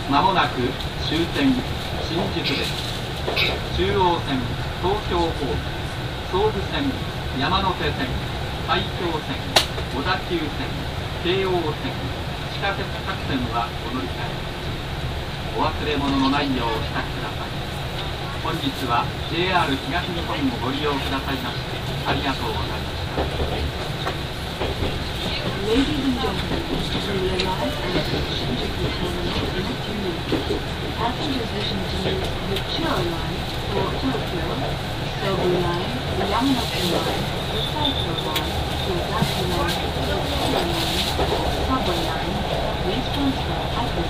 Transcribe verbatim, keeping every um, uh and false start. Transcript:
まもなく終点新宿です。中央線、東京ホーム、総武線、山手線、埼京線、小田急線、京王線、地下鉄各線はお乗り換え。お忘れ物のないようお支度ください。本日は ジェイアール 東日本をご利用くださいましてありがとうございました。 Ladies and gentlemen, we will arrive at Shinjuku Terminal in a few minutes. Passengers wishing to use the Chiyo Line for Tokyo, Sobu Line, the Yamanote Line, the Saito Line, the Odachi Line, the Chiyo Line, Subway Line, please transfer at the